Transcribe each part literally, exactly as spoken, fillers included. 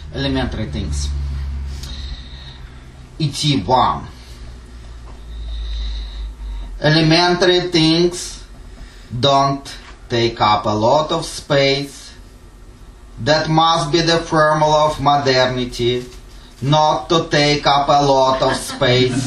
elementary things. E T one. Elementary things don't take up a lot of space. That must be the formula of modernity, not to take up a lot of space.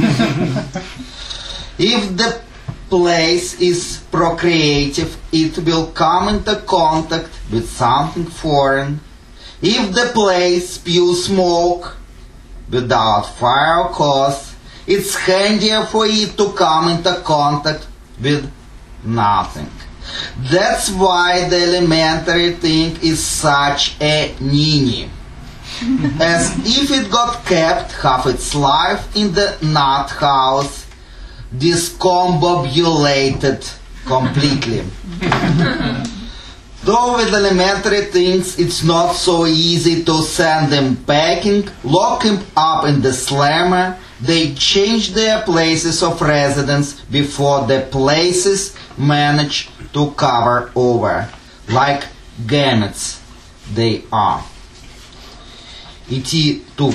If the place is procreative, it will come into contact with something foreign. If the place spews smoke without fire or cause, it's handier for it to come into contact with nothing. That's why the elementary thing is such a ninny. As if it got kept half its life in the nut house, discombobulated completely. Though with elementary things it's not so easy to send them packing, lock them up in the slammer, they change their places of residence before the places manage to cover over, like gametes they are. E T two.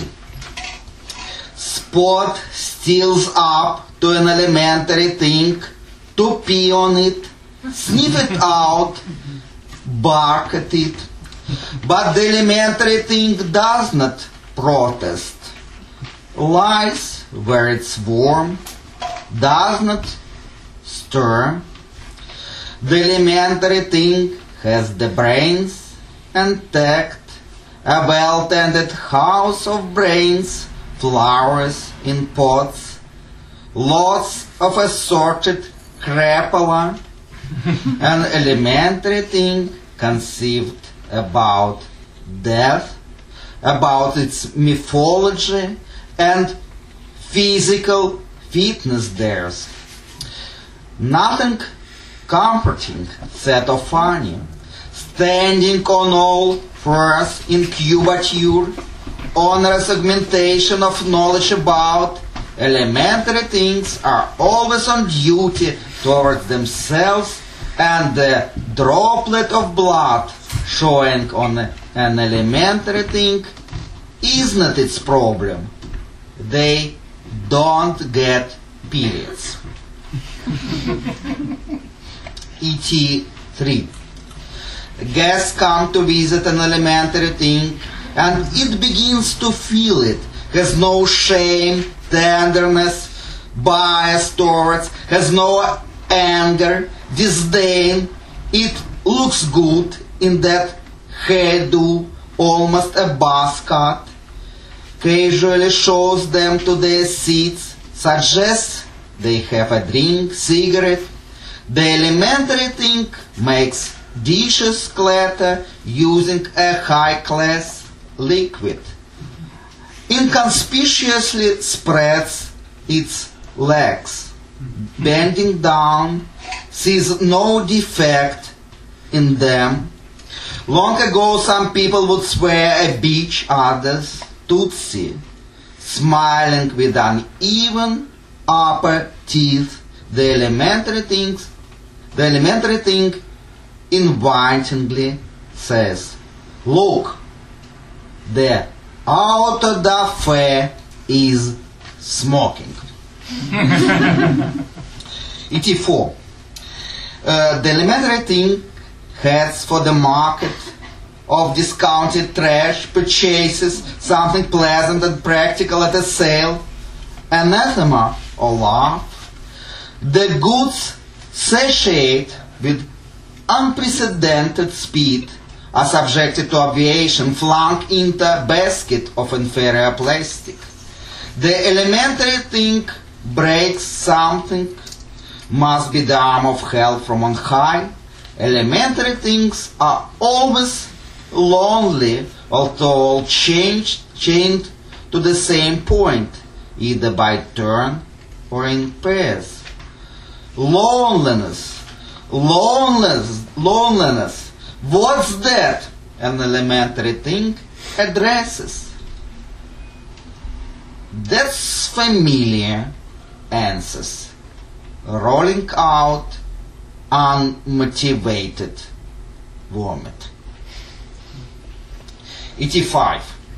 Spot steals up to an elementary thing to pee on it, sniff it out, bark at it. But the elementary thing does not protest. Lies where it's warm, does not stir. The elementary thing has the brains and tact, a well-tended house of brains, flowers in pots, lots of assorted crapola, an elementary thing conceived about death, about its mythology and physical fitness theirs. Nothing comforting, set of funny, standing on all fours in cubature, on a segmentation of knowledge about elementary things are always on duty towards themselves, and the droplet of blood showing on an elementary thing is not its problem. They don't get periods. E T three. Guests come to visit an elementary thing and it begins to feel it, has no shame, tenderness, bias towards, has no anger, disdain. It looks good in that hairdo, almost a buzz cut, casually shows them to their seats, suggests they have a drink, cigarette. The elementary thing makes dishes clatter using a high-class liquid. Inconspicuously spreads its legs, bending down, sees no defect in them. Long ago some people would swear a bitch, others tootsie, smiling with uneven upper teeth. The elementary things, the elementary thing invitingly says, "Look, the auto da fe is smoking." E T four. Uh, the elementary thing heads for the market of discounted trash, purchases something pleasant and practical at a sale, anathema or laugh. The goods satiate with unprecedented speed, are subjected to aviation, flung into a basket of inferior plastic. The elementary thing breaks something, must be the arm of hell from on high. Elementary things are always lonely, although all changed, chained to the same point, either by turn or in pairs. Loneliness, loneliness, loneliness. What's that? An elementary thing addresses. That's familiar answers, rolling out unmotivated vomit. E T five.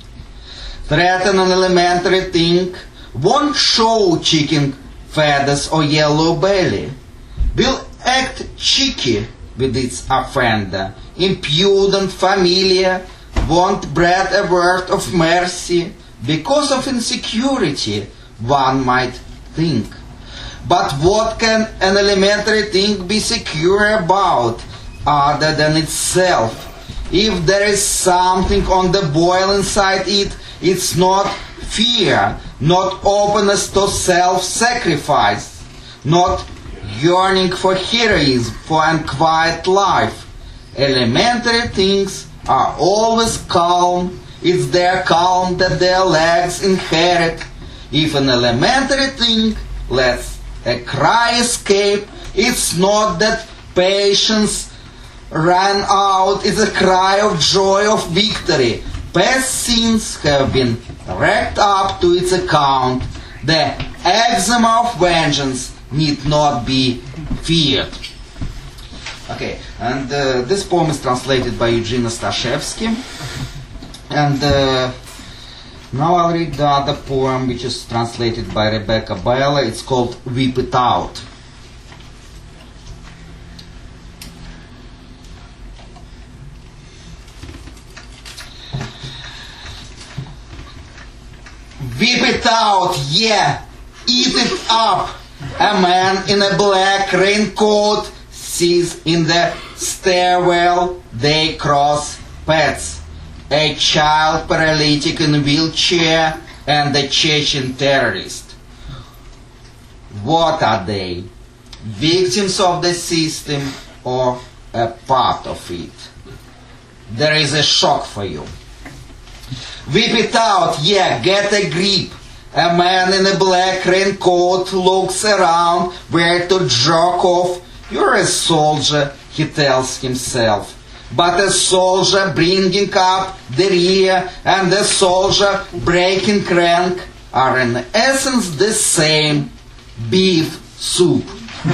threaten an elementary thing, won't show chicken feathers or yellow belly, will act cheeky with its offender, impudent, familiar, won't breathe a word of mercy, because of insecurity, one might think. But what can an elementary thing be secure about, other than itself? If there is something on the boil inside it, it's not fear, not openness to self-sacrifice, not yearning for heroism, for unquiet life. Elementary things are always calm. It's their calm that their legs inherit. If an elementary thing lets a cry escape, it's not that patience ran out, it's a cry of joy, of victory. Past sins have been racked up to its account. The eczema of vengeance need not be feared. Okay, and uh, this poem is translated by Eugene Ostashevsky. And uh, now I'll read the other poem, which is translated by Rebecca Bella. It's called Weep It Out. Weep it out, yeah, eat it up. A man in a black raincoat sees in the stairwell they cross paths. A child paralytic in a wheelchair and a Chechen terrorist. What are they? Victims of the system or a part of it? There is a shock for you. Whip it out, yeah, get a grip. A man in a black raincoat looks around where to jerk off. You're a soldier, he tells himself. But a soldier bringing up the rear and a soldier breaking rank are in essence the same. Beef soup.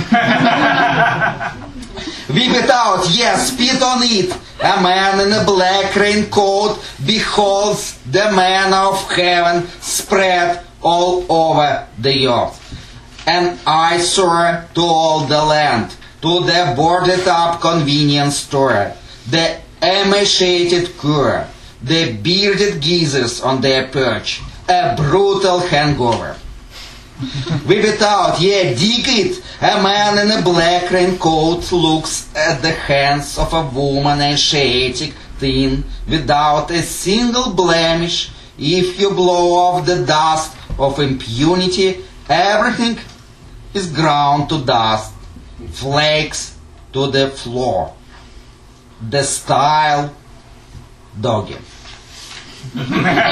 Whip it out, yes, spit on it. A man in a black raincoat beholds the manna of heaven spread all over the earth. An eyesore to all the land, to the boarded up convenience store, the emaciated cur, the bearded geezers on their perch, a brutal hangover. Whip it out, yeah, dig it. A man in a black raincoat looks at the hands of a woman, asiatic, thin, without a single blemish. If you blow off the dust of impunity, everything is ground to dust, flakes to the floor. The style, doggy. Whip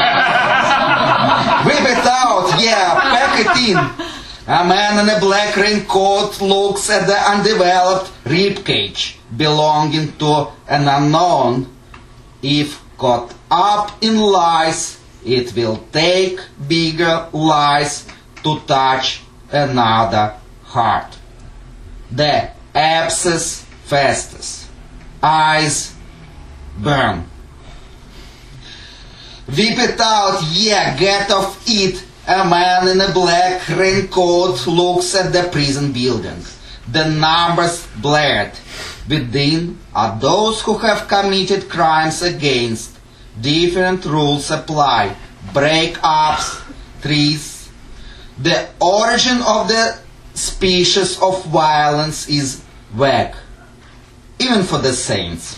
it out, yeah, pack it in. A man in a black raincoat looks at the undeveloped ribcage belonging to an unknown. If caught up in lies, it will take bigger lies to touch another heart. The abscess festers. Eyes burn. Whip it out, yeah, get off it. A man in a black raincoat looks at the prison building. The numbers blared. Within are those who have committed crimes against. Different rules apply. Break-ups, trees. The origin of the species of violence is vague, even for the saints.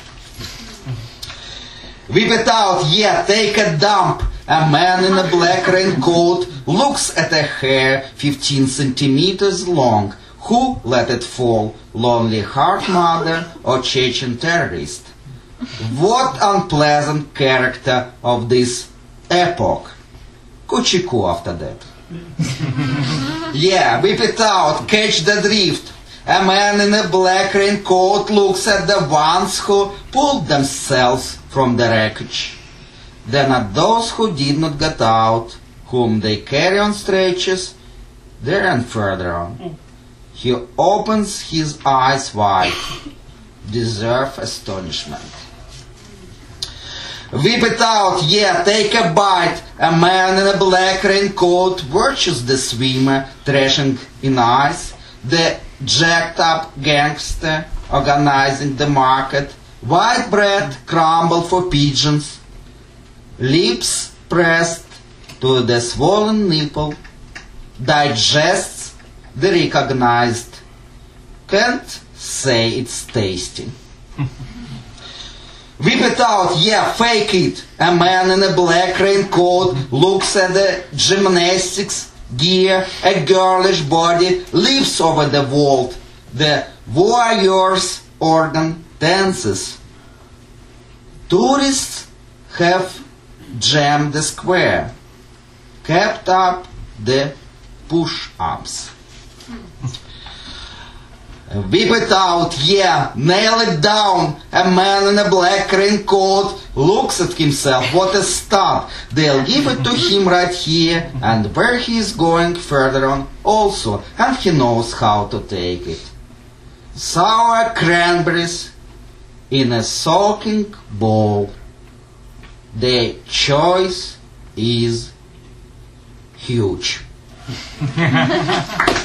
Whip it out, yeah, take a dump. A man in a black raincoat looks at a hair fifteen centimeters long. Who let it fall? Lonely heart mother or Chechen terrorist? What unpleasant character of this epoch. Kuchiku after that. Yeah, whip it out, catch the drift. A man in a black raincoat looks at the ones who pulled themselves from the wreckage. Then at those who did not get out, whom they carry on stretchers, there and further on. He opens his eyes wide, deserve astonishment. Whip it out, yeah, take a bite. A man in a black raincoat watches the swimmer thrashing in ice. The jacked up gangster organizing the market. White bread crumbled for pigeons. Lips pressed to the swollen nipple. Digests the recognized. Can't say it's tasty. Whip it out, yeah, fake it. A man in a black raincoat looks at the gymnastics gear. A girlish body leaps over the vault. The warrior's organ dances. Tourists have jammed the square, kept up the push-ups. Whip it out, yeah, nail it down. A man in a black raincoat looks at himself. What a stud. They'll give it to him right here, and where he is going further on also, and he knows how to take it. Sour cranberries in a soaking bowl. The choice is huge.